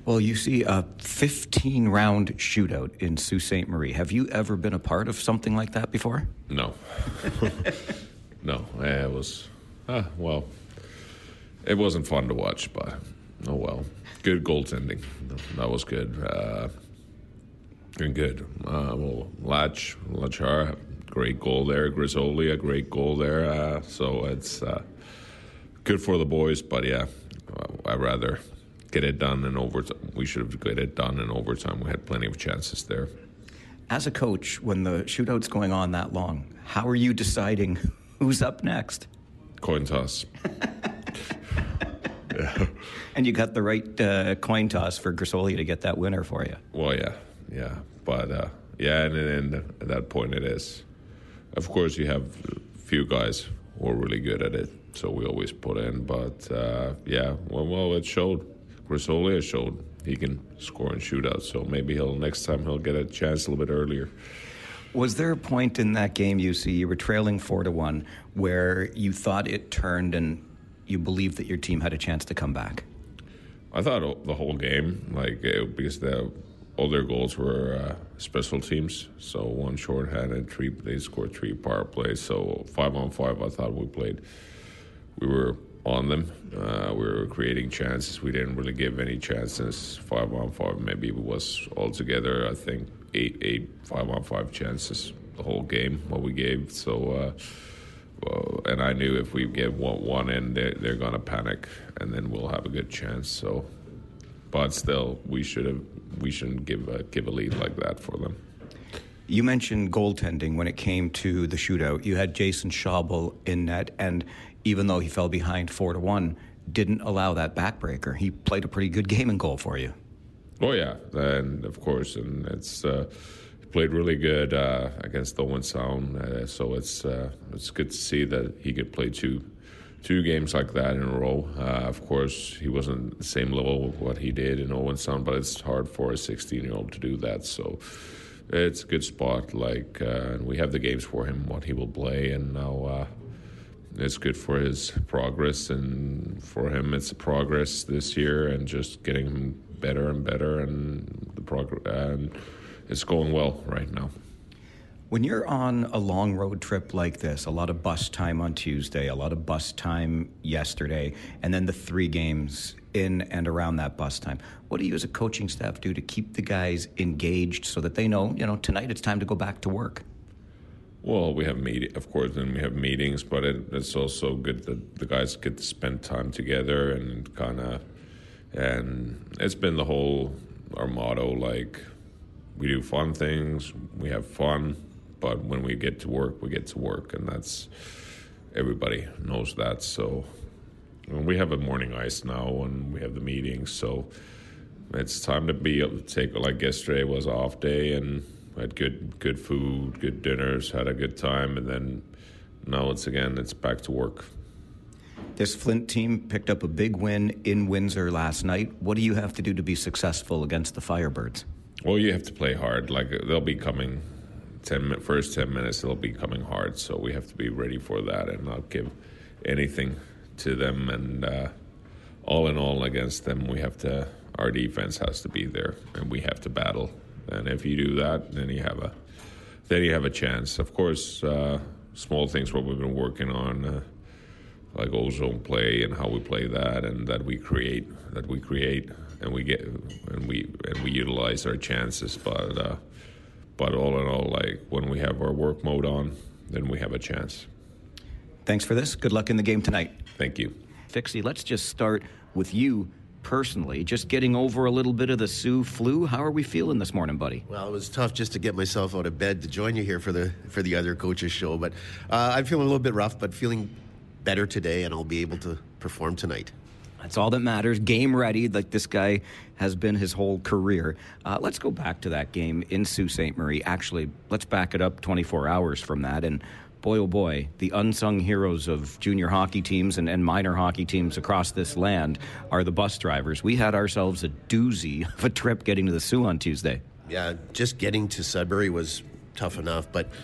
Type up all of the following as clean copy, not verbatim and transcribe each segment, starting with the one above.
Well, you see a 15-round shootout in Sault Ste. Marie. Have you ever been a part of something like that before? No. No. It was, it wasn't fun to watch, but oh well. Good goaltending. That was good. And good. Lachar, great goal there. Grisoli, a great goal there. So it's good for the boys, but yeah, I'd rather get it done in overtime. We should have got it done in overtime. We had plenty of chances there. As a coach, when the shootout's going on that long, how are you deciding who's up next? Coin toss. Yeah. And you got the right coin toss for Grisoli to get that winner for you. Well, yeah. But, and at that point it is. Of course, you have a few guys who are really good at it, so we always put in. But, it showed. Grisoli has showed he can score in shootouts, so maybe next time he'll get a chance a little bit earlier. Was there a point in that game, you were trailing 4-1, where you thought it turned and you believed that your team had a chance to come back? I thought the whole game, because all their goals were special teams. So one shorthanded, they scored 3 power plays. So 5-on-5, I thought we were on them. We were creating chances. We didn't really give any chances. 5-on-5, maybe it was altogether, I think, 8 5-on-5 chances the whole game, what we gave. So, and I knew if we get one in, they're going to panic, and then we'll have a good chance. So, but still, we shouldn't give a lead like that for them. You mentioned goaltending when it came to the shootout. You had Jason Schabel in net, and even though he fell behind 4-1, didn't allow that backbreaker. He played a pretty good game in goal for you. Oh yeah, and of course, and he played really good against Owen Sound. So it's good to see that he could play two games like that in a row. Of course, he wasn't the same level of what he did in Owen Sound, but it's hard for a 16-year-old to do that. So it's a good spot. And we have the games for him, what he will play, and now it's good for his progress, and for him, it's a progress this year, and just getting him better and better, and it's going well right now. When you're on a long road trip like this, a lot of bus time on Tuesday, a lot of bus time yesterday, and then the 3 games in and around that bus time, what do you as a coaching staff do to keep the guys engaged so that they know, tonight it's time to go back to work? Well, we have of course, and we have meetings, but it's also good that the guys get to spend time together and and it's been our motto, we do fun things, we have fun, but when we get to work, we get to work, and everybody knows that. So we have a morning ice now, and we have the meetings, so it's time to take, like yesterday was an off day, and had good food, good dinners, had a good time, and then now it's back to work. This Flint team picked up a big win in Windsor last night. What do you have to do to be successful against the Firebirds? Well, you have to play hard. They'll be coming, first 10 minutes, they'll be coming hard, so we have to be ready for that and not give anything to them. And all in all, against them, our defense has to be there, and we have to battle. And if you do that, then you have a chance. Of course, small things what we've been working on, like ozone play and how we play that, and that we create, and we utilize our chances. But all in all, when we have our work mode on, then we have a chance. Thanks for this. Good luck in the game tonight. Thank you. Fixie, let's just start with you personally, just getting over a little bit of the Sioux flu. How are we feeling this morning, buddy? Well, it was tough just to get myself out of bed to join you here for the other coaches show, but I'm feeling a little bit rough, but feeling better today, and I'll be able to perform tonight. That's all that matters. Game ready, like this guy has been his whole career. Let's go back to that game in Sault Ste. Marie. Actually, let's back it up 24 hours from that, and boy, oh boy, the unsung heroes of junior hockey teams and minor hockey teams across this land are the bus drivers. We had ourselves a doozy of a trip getting to the Sioux on Tuesday. Yeah, just getting to Sudbury was tough enough, but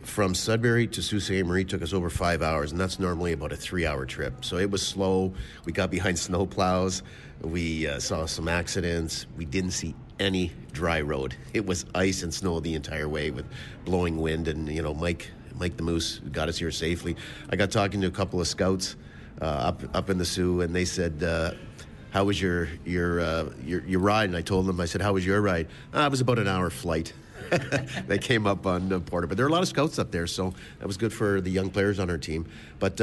from Sudbury to Sault Ste. Marie took us over 5 hours, and that's normally about a 3-hour trip. So it was slow. We got behind snow plows. We saw some accidents. We didn't see any dry road. It was ice and snow the entire way with blowing wind. And, Mike the Moose got us here safely. I got talking to a couple of scouts up in the Sioux, and they said, how was your ride? And I told them, I said, how was your ride? It was about an hour flight. They came up on Porter. But there are a lot of scouts up there, so that was good for the young players on our team. But,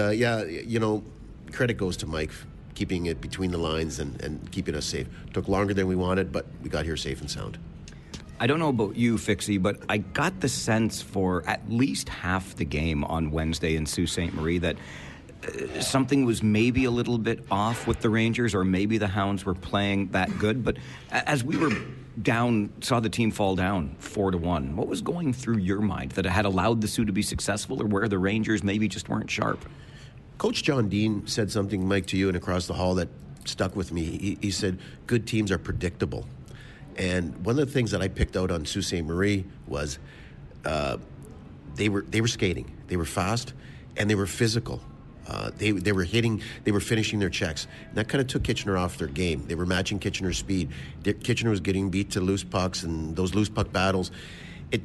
credit goes to Mike, keeping it between the lines and keeping us safe. Took longer than we wanted, but we got here safe and sound. I don't know about you, Fixie, but I got the sense for at least half the game on Wednesday in Sault Ste. Marie that something was maybe a little bit off with the Rangers, or maybe the Hounds were playing that good. But as we were saw the team fall down 4-1, what was going through your mind that it had allowed the Sioux to be successful, or where the Rangers maybe just weren't sharp? Coach John Dean said something, Mike, to you and across the hall that stuck with me. He said, good teams are predictable. And one of the things that I picked out on Sault Ste. Marie was they were skating. They were fast, and they were physical. They were hitting, they were finishing their checks. And that kind of took Kitchener off their game. They were matching Kitchener's speed. Kitchener was getting beat to loose pucks, and those loose puck battles. It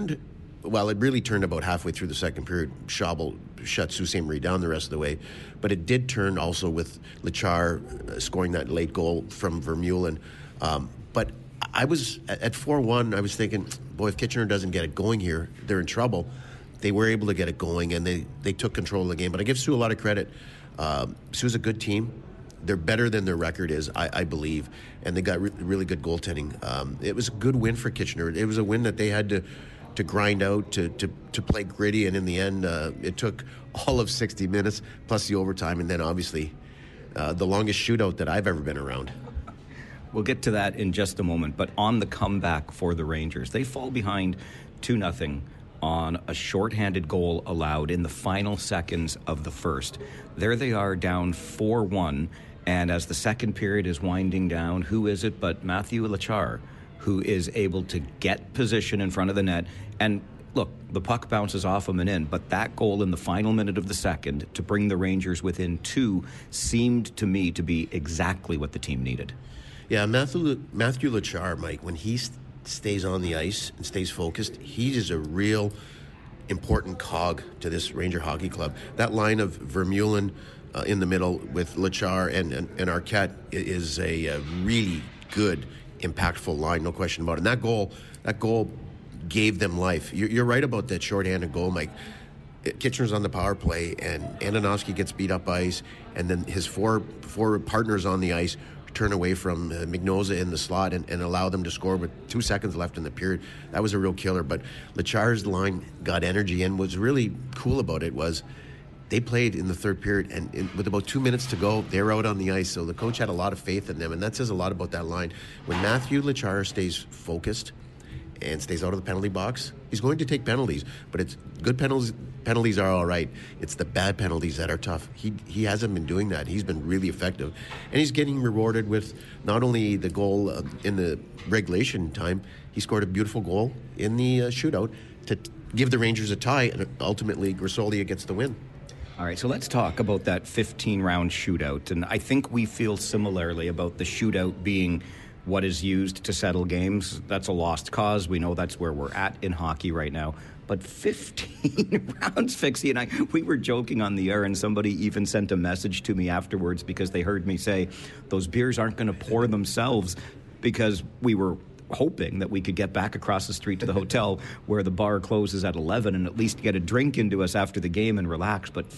really turned about halfway through the second period. Schabel shut Sault Ste. Marie down the rest of the way. But it did turn also with Lachar scoring that late goal from Vermeulen. But I was, at 4-1, I was thinking, boy, if Kitchener doesn't get it going here, they're in trouble. They were able to get it going, and they took control of the game. But I give Sioux a lot of credit. Sioux's a good team. They're better than their record is, I believe, and they got really good goaltending. It was a good win for Kitchener. It was a win that they had to grind out, to play gritty, and in the end, it took all of 60 minutes, plus the overtime, and then obviously the longest shootout that I've ever been around. We'll get to that in just a moment, but on the comeback for the Rangers, they fall behind 2-0 on a shorthanded goal allowed in the final seconds of the first. There they are, down 4-1, and as the second period is winding down, who is it but Matthew Lachar, who is able to get position in front of the net. And look, the puck bounces off him and in, but that goal in the final minute of the second to bring the Rangers within 2 seemed to me to be exactly what the team needed. Yeah, Matthew Lachar, Mike, when he stays on the ice and stays focused, he is a real important cog to this Ranger Hockey Club. That line of Vermeulen in the middle with Lachar and Arquette is a really good, impactful line, no question about it. And that goal gave them life. You're right about that shorthanded goal, Mike. Kitchener's on the power play, and Andonovski gets beat up ice, and then his four partners on the ice turn away from Mignoza in the slot and allow them to score with 2 seconds left in the period. That was a real killer. But Lachar's line got energy, and what's really cool about it was they played in the third period, and with about 2 minutes to go, they were out on the ice. So the coach had a lot of faith in them, and that says a lot about that line. When Matthew Lachar stays focused and stays out of the penalty box, he's going to take penalties, but it's good penalties. Penalties are all right. It's the bad penalties that are tough. He hasn't been doing that. He's been really effective, and he's getting rewarded with not only the goal in the regulation time. He scored a beautiful goal in the shootout to give the Rangers a tie, and ultimately Grisolia gets the win. All right, so let's talk about that 15-round shootout, and I think we feel similarly about the shootout being what is used to settle games. That's a lost cause. We know that's where we're at in hockey right now. But 15 rounds, Fixie, and we were joking on the air, and somebody even sent a message to me afterwards because they heard me say those beers aren't going to pour themselves, because we were hoping that we could get back across the street to the hotel where the bar closes at 11 and at least get a drink into us after the game and relax. But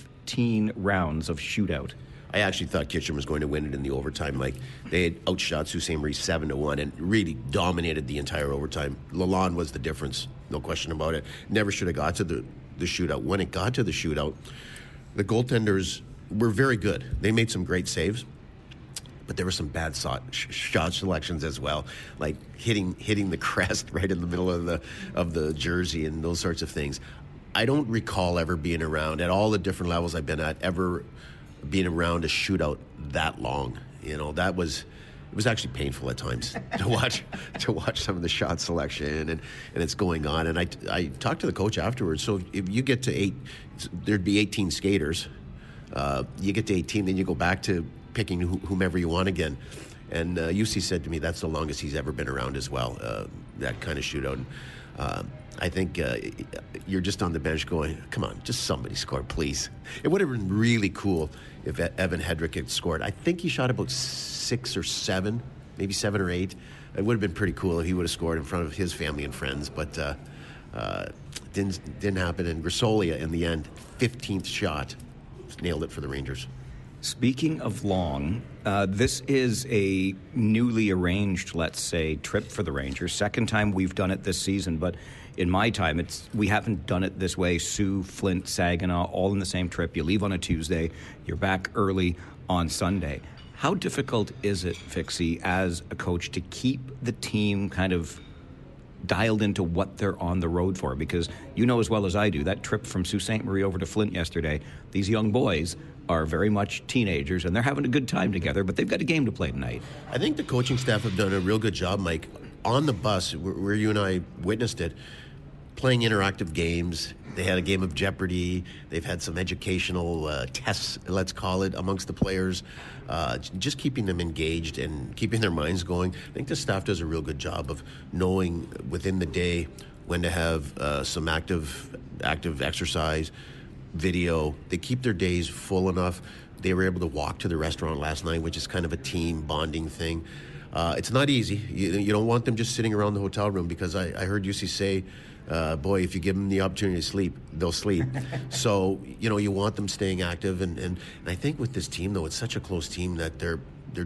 15 rounds of shootout. I actually thought Kitchener was going to win it in the overtime. Like, they had outshot Sault Ste. Marie 7-1 and really dominated the entire overtime. Lalonde was the difference, no question about it. Never should have got to the shootout. When it got to the shootout, the goaltenders were very good. They made some great saves, but there were some bad shot selections as well, like hitting the crest right in the middle of the jersey and those sorts of things. I don't recall ever being around, at all the different levels I've been at, ever being around a shootout that long. You know, that was it was actually painful at times to watch some of the shot selection and it's going on. And I talked to the coach afterwards. So if you get to 8, there'd be 18 skaters. You get to 18, then you go back to picking whomever you want again. And UC said to me that's the longest he's ever been around as well, that kind of shootout. I think you're just on the bench going, come on, just somebody score, please. It would have been really cool if Evan Hedrick had scored. I think he shot about 6 or 7, maybe 7 or 8. It would have been pretty cool if he would have scored in front of his family and friends, but didn't happen. And Grisolia, in the end, 15th shot, nailed it for the Rangers. Speaking of long, this is a newly arranged, let's say, trip for the Rangers. Second time we've done it this season, but in my time, we haven't done it this way. Sault, Flint, Saginaw, all in the same trip. You leave on a Tuesday, you're back early on Sunday. How difficult is it, Fixie, as a coach, to keep the team kind of dialed into what they're on the road for? Because you know as well as I do, that trip from Sault Ste. Marie over to Flint yesterday, these young boys are very much teenagers, and they're having a good time together, but they've got a game to play tonight. I think the coaching staff have done a real good job, Mike, on the bus, where you and I witnessed it, playing interactive games. They had a game of Jeopardy. They've had some educational tests, let's call it, amongst the players, just keeping them engaged and keeping their minds going. I think the staff does a real good job of knowing within the day when to have some active exercise, video. They keep their days full enough. They were able to walk to the restaurant last night, which is kind of a team bonding thing. It's not easy. You don't want them just sitting around the hotel room, because I heard UC say, boy, if you give them the opportunity to sleep, they'll sleep. So, you want them staying active. And I think with this team, though, it's such a close team that they're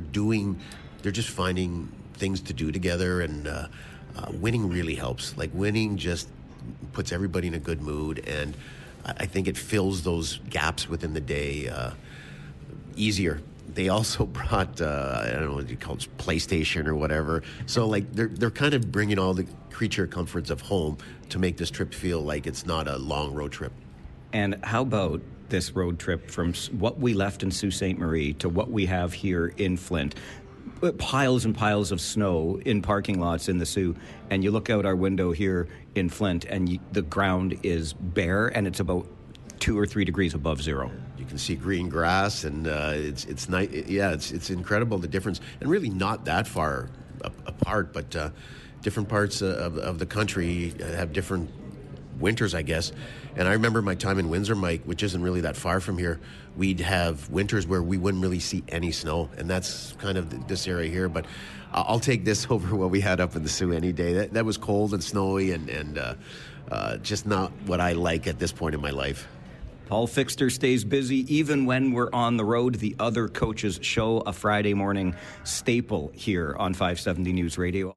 just finding things to do together, and winning really helps. Like, winning just puts everybody in a good mood, and I think it fills those gaps within the day easier. They also brought, I don't know what you call it, PlayStation or whatever. So, like, they're kind of bringing all the creature comforts of home to make this trip feel like it's not a long road trip. And how about this road trip from what we left in Sault Ste. Marie to what we have here in Flint? Piles and piles of snow in parking lots in the Soo, and you look out our window here in Flint, and the ground is bare, and it's about 2 or 3 degrees above zero. You can see green grass, and it's nice. Yeah, it's incredible, the difference, and really not that far apart, but different parts of the country have different winters, I guess. And I remember my time in Windsor, Mike, which isn't really that far from here. We'd have winters where we wouldn't really see any snow, and that's kind of this area here. But I'll take this over what we had up in the Soo any day. That was cold and snowy, and just not what I like at this point in my life. Paul Fixter stays busy even when we're on the road. The Other Coaches Show, a Friday morning staple here on 570 News Radio.